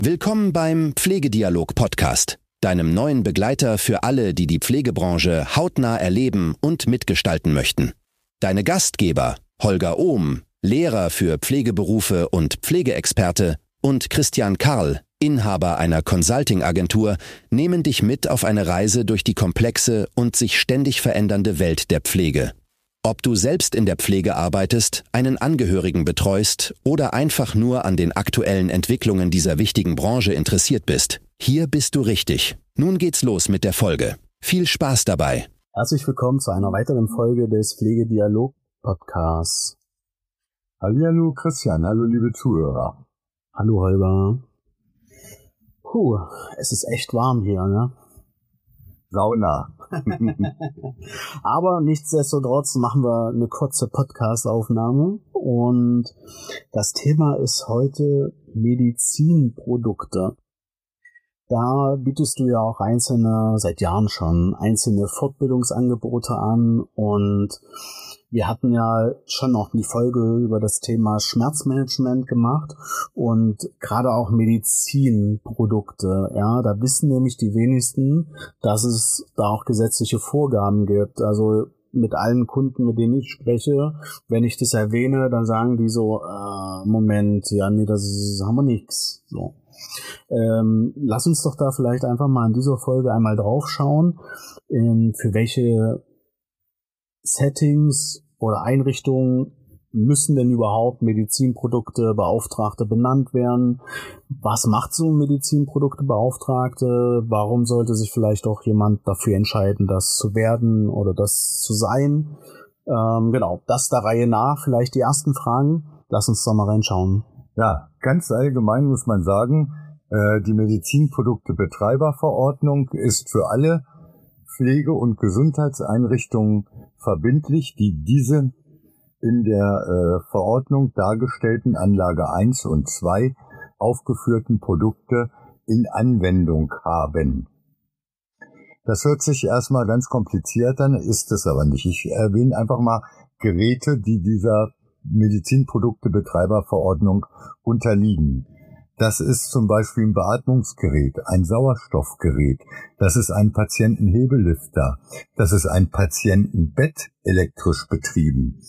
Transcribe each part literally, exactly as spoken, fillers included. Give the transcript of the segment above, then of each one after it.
Willkommen beim Pflegedialog-Podcast, deinem neuen Begleiter für alle, die die Pflegebranche hautnah erleben und mitgestalten möchten. Deine Gastgeber Holger Ohm, Lehrer für Pflegeberufe und Pflegeexperte, und Christian Karl, Inhaber einer Consulting-Agentur, nehmen dich mit auf eine Reise durch die komplexe und sich ständig verändernde Welt der Pflege. Ob du selbst in der Pflege arbeitest, einen Angehörigen betreust oder einfach nur an den aktuellen Entwicklungen dieser wichtigen Branche interessiert bist, hier bist du richtig. Nun geht's los mit der Folge. Viel Spaß dabei. Herzlich willkommen zu einer weiteren Folge des Pflegedialog-Podcasts. Hallihallo Christian, hallo liebe Zuhörer. Hallo Holger. Puh, es ist echt warm hier, ne? Sauna. Aber nichtsdestotrotz machen wir eine kurze Podcast-Aufnahme und das Thema ist heute Medizinprodukte. Da bietest du ja auch einzelne, seit Jahren schon, einzelne Fortbildungsangebote an und wir hatten ja schon noch die Folge über das Thema Schmerzmanagement gemacht und gerade auch Medizinprodukte. Ja, da wissen nämlich die wenigsten, dass es da auch gesetzliche Vorgaben gibt. Also mit allen Kunden, mit denen ich spreche, wenn ich das erwähne, dann sagen die so, äh, Moment, ja, nee, das ist, haben wir nix. So. Ähm, lass uns doch da vielleicht einfach mal in dieser Folge einmal drauf schauen, in, für welche Settings oder Einrichtungen müssen denn überhaupt Medizinprodukte Beauftragte benannt werden? Was macht so ein Medizinproduktebeauftragte? Warum sollte sich vielleicht auch jemand dafür entscheiden, das zu werden oder das zu sein? Ähm, genau, das der Reihe nach. Vielleicht die ersten Fragen. Lass uns doch mal reinschauen. Ja, ganz allgemein muss man sagen, äh, die Medizinproduktebetreiberverordnung ist für alle Pflege- und Gesundheitseinrichtungen verbindlich, die diese in der äh, Verordnung dargestellten Anlage eins und zwei aufgeführten Produkte in Anwendung haben. Das hört sich erstmal ganz kompliziert an, ist es aber nicht. Ich erwähne einfach mal Geräte, die dieser Medizinproduktebetreiberverordnung unterliegen. Das ist zum Beispiel ein Beatmungsgerät, ein Sauerstoffgerät, das ist ein Patientenhebelifter, das ist ein Patientenbett elektrisch betrieben,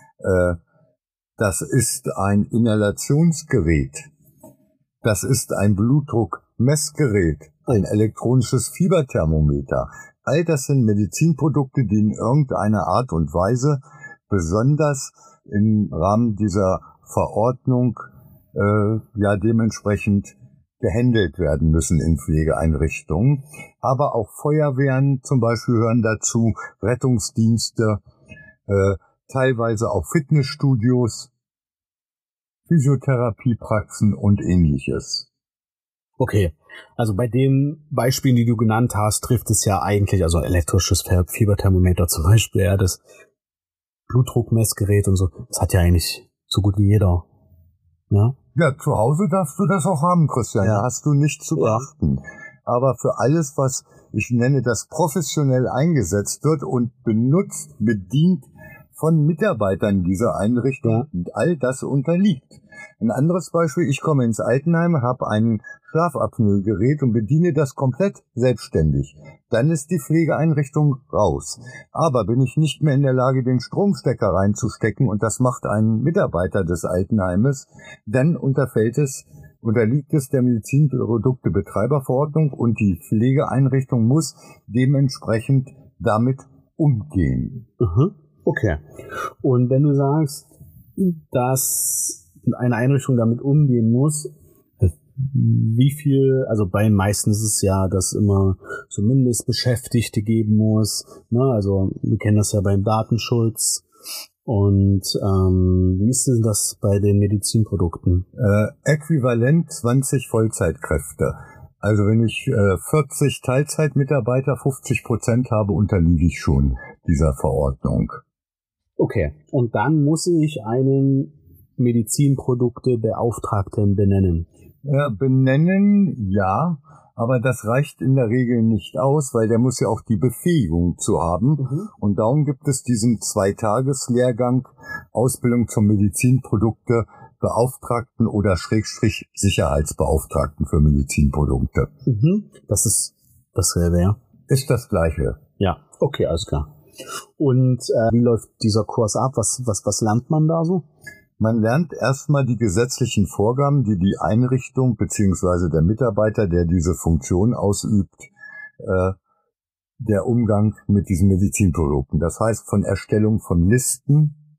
das ist ein Inhalationsgerät, das ist ein Blutdruckmessgerät, ein elektronisches Fieberthermometer. All das sind Medizinprodukte, die in irgendeiner Art und Weise besonders im Rahmen dieser Verordnung äh, ja dementsprechend gehandelt werden müssen in Pflegeeinrichtungen. Aber auch Feuerwehren zum Beispiel hören dazu, Rettungsdienste, äh, teilweise auch Fitnessstudios, Physiotherapiepraxen und ähnliches. Okay, also bei den Beispielen, die du genannt hast, trifft es ja eigentlich, also elektrisches Fieberthermometer zum Beispiel, ja, das Blutdruckmessgerät und so, das hat ja eigentlich so gut wie jeder. Ja, ja, zu Hause darfst du das auch haben, Christian, ja. Da hast du nichts zu beachten. Ja. Aber für alles, was ich nenne, das professionell eingesetzt wird und benutzt, bedient von Mitarbeitern dieser Einrichtung, ja. All das unterliegt. Ein anderes Beispiel, ich komme ins Altenheim, habe ein Schlafapnoegerät und bediene das komplett selbstständig. Dann ist die Pflegeeinrichtung raus. Aber bin ich nicht mehr in der Lage, den Stromstecker reinzustecken, und das macht ein Mitarbeiter des Altenheimes, dann unterfällt es, unterliegt es der Medizinproduktebetreiberverordnung und die Pflegeeinrichtung muss dementsprechend damit umgehen. Mhm. Okay. Und wenn du sagst, dass eine Einrichtung damit umgehen muss, wie viel, also bei den meisten ist es ja, dass immer zumindest Beschäftigte geben muss, ne? Also wir kennen das ja beim Datenschutz. Und ähm, wie ist denn das bei den Medizinprodukten? Äh, äquivalent zwanzig Vollzeitkräfte. Also wenn ich äh, vierzig Teilzeitmitarbeiter, fünfzig Prozent habe, unterliege ich schon dieser Verordnung. Okay, und dann muss ich einen Medizinproduktebeauftragten benennen. Ja, benennen, ja, aber das reicht in der Regel nicht aus, weil der muss ja auch die Befähigung zu haben. Mhm. Und darum gibt es diesen Zweitageslehrgang Ausbildung zum Medizinprodukte Beauftragten oder Schrägstrich Sicherheitsbeauftragten für Medizinprodukte. Mhm. Das ist dasselbe, ja? Ist das Gleiche. Ja, okay, alles klar. Und äh, wie läuft dieser Kurs ab? Was, was, was lernt man da so? Man lernt erstmal die gesetzlichen Vorgaben, die die Einrichtung beziehungsweise der Mitarbeiter, der diese Funktion ausübt, äh, der Umgang mit diesen Medizinprodukten. Das heißt von Erstellung von Listen,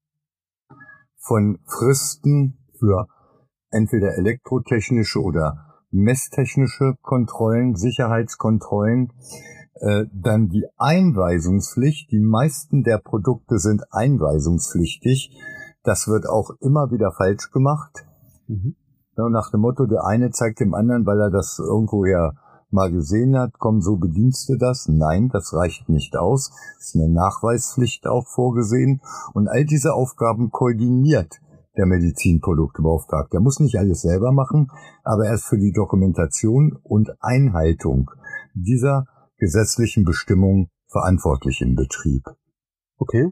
von Fristen für entweder elektrotechnische oder messtechnische Kontrollen, Sicherheitskontrollen, äh, dann die Einweisungspflicht. Die meisten der Produkte sind einweisungspflichtig. Das wird auch immer wieder falsch gemacht. Mhm. Ja, nach dem Motto, der eine zeigt dem anderen, weil er das irgendwoher mal gesehen hat, komm, so bedienst du das. Nein, das reicht nicht aus. Es ist eine Nachweispflicht auch vorgesehen. Und all diese Aufgaben koordiniert der Medizinproduktebeauftragte. Der muss nicht alles selber machen, aber er ist für die Dokumentation und Einhaltung dieser gesetzlichen Bestimmungen verantwortlich im Betrieb. Okay.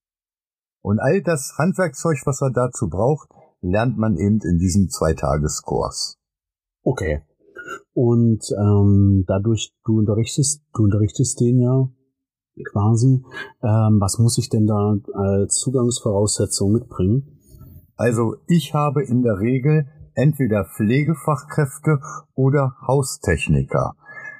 Und all das Handwerkzeug, was er dazu braucht, lernt man eben in diesem Zweitageskurs. Okay. Und ähm, dadurch, du unterrichtest, du unterrichtest den ja quasi. Ähm, was muss ich denn da als Zugangsvoraussetzung mitbringen? Also ich habe in der Regel entweder Pflegefachkräfte oder Haustechniker.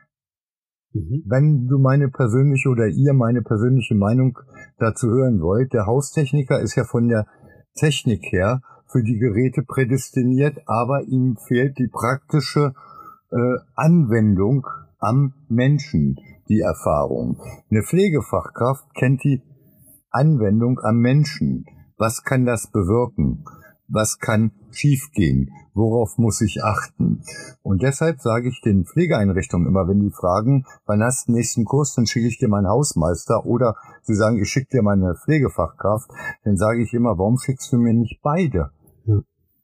Mhm. Wenn du meine persönliche oder ihr meine persönliche Meinung dazu hören wollt, der Haustechniker ist ja von der Technik her für die Geräte prädestiniert, aber ihm fehlt die praktische äh, Anwendung am Menschen, die Erfahrung. Eine Pflegefachkraft kennt die Anwendung am Menschen. Was kann das bewirken? Was kann schiefgehen? Worauf muss ich achten? Und deshalb sage ich den Pflegeeinrichtungen immer, wenn die fragen, wann hast du den nächsten Kurs, dann schicke ich dir meinen Hausmeister, oder sie sagen, ich schicke dir meine Pflegefachkraft, dann sage ich immer, warum schickst du mir nicht beide? Ja.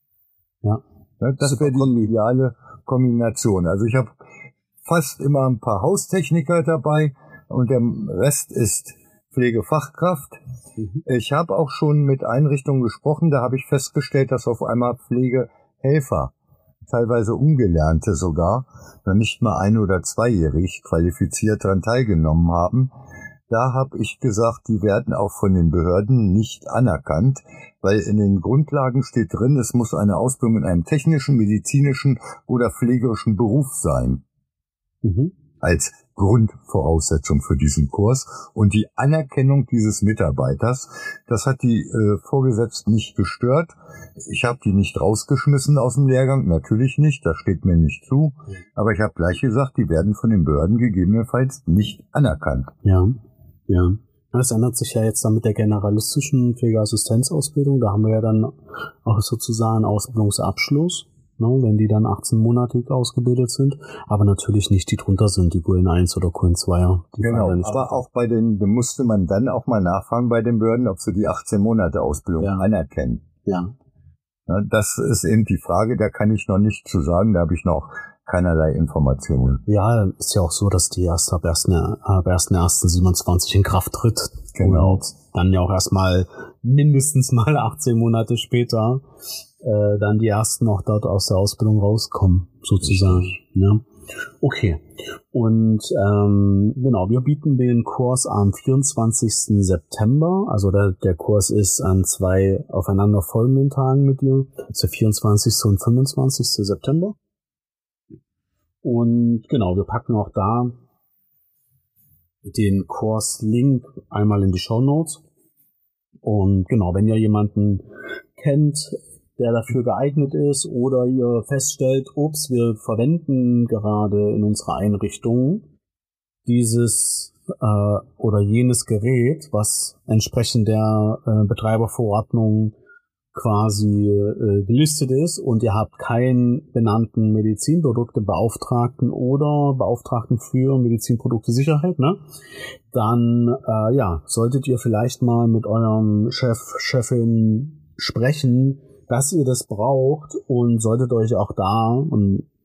Ja. Ja, das wäre die ideale Kombination. Also ich habe fast immer ein paar Haustechniker dabei und der Rest ist Pflegefachkraft. Mhm. Ich habe auch schon mit Einrichtungen gesprochen, da habe ich festgestellt, dass auf einmal Pflegehelfer, teilweise Ungelernte sogar, noch nicht mal ein- oder zweijährig qualifiziert daran teilgenommen haben. Da habe ich gesagt, die werden auch von den Behörden nicht anerkannt, weil in den Grundlagen steht drin, es muss eine Ausbildung in einem technischen, medizinischen oder pflegerischen Beruf sein. Mhm. Als Grundvoraussetzung für diesen Kurs. Und die Anerkennung dieses Mitarbeiters, das hat die äh, Vorgesetzten nicht gestört. Ich habe die nicht rausgeschmissen aus dem Lehrgang, natürlich nicht, das steht mir nicht zu. Aber ich habe gleich gesagt, die werden von den Behörden gegebenenfalls nicht anerkannt. Ja, ja. Das ändert sich ja jetzt dann mit der generalistischen Pflegeassistenzausbildung. Da haben wir ja dann auch sozusagen Ausbildungsabschluss, ne, wenn die dann achtzehnmonatig ausgebildet sind, aber natürlich nicht die drunter sind, die Q N eins oder Q N zwei. Die genau, aber drunter. Auch bei den, da musste man dann auch mal nachfragen bei den Behörden, ob sie die achtzehn Monate Ausbildung ja. anerkennen. Ja. ja. Das ist eben die Frage, da kann ich noch nicht zu sagen, da habe ich noch keinerlei Informationen. Ja, ist ja auch so, dass die erst ab ersten ersten siebenundzwanzig in Kraft tritt. Genau. Und dann ja auch erstmal mindestens mal achtzehn Monate später äh, dann die ersten auch dort aus der Ausbildung rauskommen, sozusagen. Ja. Okay. Und ähm, genau, wir bieten den Kurs am vierundzwanzigsten September. Also der, der Kurs ist an zwei aufeinanderfolgenden Tagen mit dir. Das ist der vierundzwanzigsten und fünfundzwanzigsten September. Und genau, wir packen auch da den Kurs-Link einmal in die Shownotes. Und genau, wenn ihr jemanden kennt, der dafür geeignet ist, oder ihr feststellt, ups, wir verwenden gerade in unserer Einrichtung dieses äh, oder jenes Gerät, was entsprechend der äh, Betreiberverordnung quasi äh, gelistet ist, und ihr habt keinen benannten Medizinproduktebeauftragten oder Beauftragten für Medizinprodukte-Sicherheit, ne? Dann äh, ja, solltet ihr vielleicht mal mit eurem Chef, Chefin sprechen, dass ihr das braucht, und solltet euch auch da, und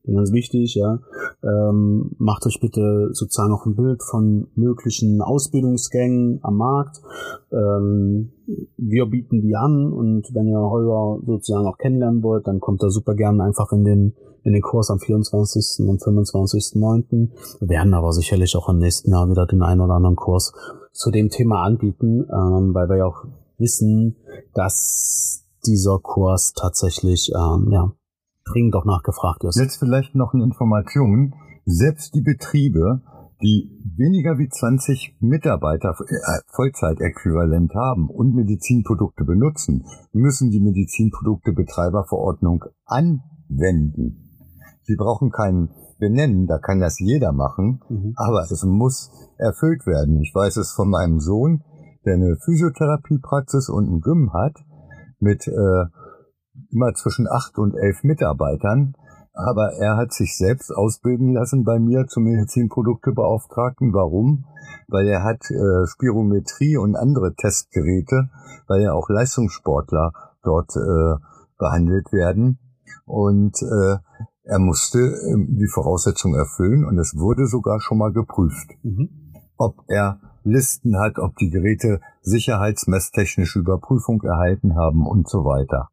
ganz wichtig, ja, ähm, macht euch bitte sozusagen auch ein Bild von möglichen Ausbildungsgängen am Markt. Ähm, wir bieten die an und wenn ihr Holger sozusagen auch kennenlernen wollt, dann kommt da super gerne einfach in den in den Kurs am vierundzwanzigsten und fünfundzwanzigsten neunten Wir werden aber sicherlich auch im nächsten Jahr wieder den einen oder anderen Kurs zu dem Thema anbieten, ähm, weil wir ja auch wissen, dass dieser Kurs tatsächlich ähm, ja, dringend auch nachgefragt ist. Jetzt vielleicht noch eine Information. Selbst die Betriebe, die weniger wie zwanzig Mitarbeiter äh, Vollzeitäquivalent haben und Medizinprodukte benutzen, müssen die Medizinproduktebetreiberverordnung anwenden. Sie brauchen keinen benennen, da kann das jeder machen, mhm. aber es muss erfüllt werden. Ich weiß es von meinem Sohn, der eine Physiotherapiepraxis und ein Gym hat, mit äh, immer zwischen acht und elf Mitarbeitern, aber er hat sich selbst ausbilden lassen bei mir zum Medizinproduktebeauftragten. Warum? Weil er hat äh, Spirometrie und andere Testgeräte, weil ja auch Leistungssportler dort äh, behandelt werden und äh, er musste äh, die Voraussetzungen erfüllen und es wurde sogar schon mal geprüft, mhm. ob er Listen hat, ob die Geräte sicherheitsmesstechnische Überprüfung erhalten haben und so weiter.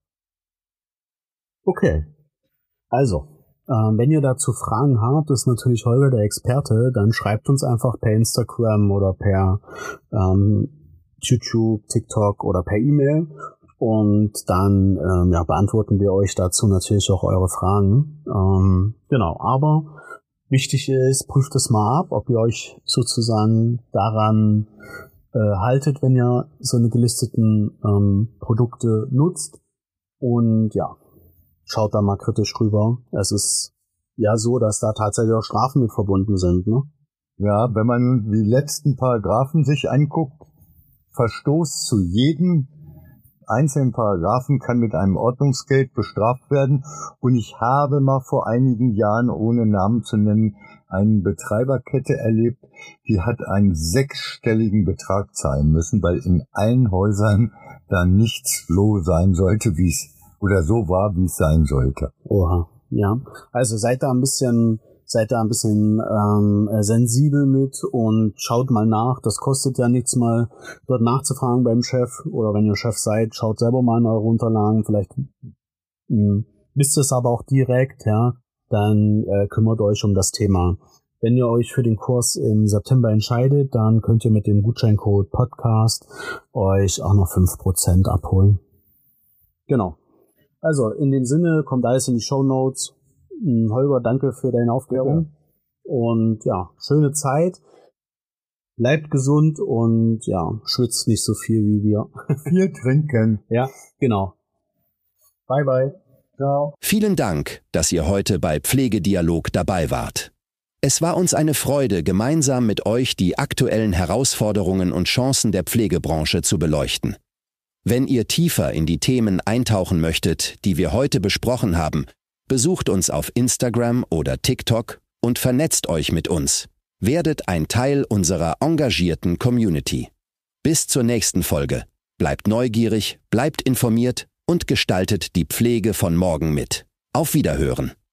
Okay, also, äh, wenn ihr dazu Fragen habt, ist natürlich Holger der Experte, dann schreibt uns einfach per Instagram oder per ähm, YouTube, TikTok oder per E-Mail und dann ähm, ja, beantworten wir euch dazu natürlich auch eure Fragen. Ähm, genau, aber wichtig ist, prüft es mal ab, ob ihr euch sozusagen daran äh, haltet, wenn ihr so eine gelisteten ähm, Produkte nutzt. Und ja, schaut da mal kritisch drüber. Es ist ja so, dass da tatsächlich auch Strafen mit verbunden sind, ne? Ja, wenn man die letzten Paragraphen sich anguckt, Verstoß zu jedem einzelnen Paragraphen kann mit einem Ordnungsgeld bestraft werden. Und ich habe mal vor einigen Jahren, ohne Namen zu nennen, eine Betreiberkette erlebt, die hat einen sechsstelligen Betrag zahlen müssen, weil in allen Häusern da nichts so sein sollte, wie es oder so war, wie es sein sollte. Oha, ja. Also seid da ein bisschen, seid da ein bisschen ähm, sensibel mit und schaut mal nach. Das kostet ja nichts, mal dort nachzufragen beim Chef. Oder wenn ihr Chef seid, schaut selber mal in eure Unterlagen. Vielleicht mh, wisst ihr es aber auch direkt, ja. Dann äh, kümmert euch um das Thema. Wenn ihr euch für den Kurs im September entscheidet, dann könnt ihr mit dem Gutscheincode Podcast euch auch noch fünf Prozent abholen. Genau. Also, in dem Sinne, kommt alles in die Shownotes. Holger, danke für deine Aufklärung. Ja. Und ja, schöne Zeit. Bleibt gesund und ja, schwitzt nicht so viel wie wir. Viel trinken. Ja, genau. Bye, bye. Ciao. Vielen Dank, dass ihr heute bei Pflegedialog dabei wart. Es war uns eine Freude, gemeinsam mit euch die aktuellen Herausforderungen und Chancen der Pflegebranche zu beleuchten. Wenn ihr tiefer in die Themen eintauchen möchtet, die wir heute besprochen haben, besucht uns auf Instagram oder TikTok und vernetzt euch mit uns. Werdet ein Teil unserer engagierten Community. Bis zur nächsten Folge. Bleibt neugierig, bleibt informiert und gestaltet die Pflege von morgen mit. Auf Wiederhören.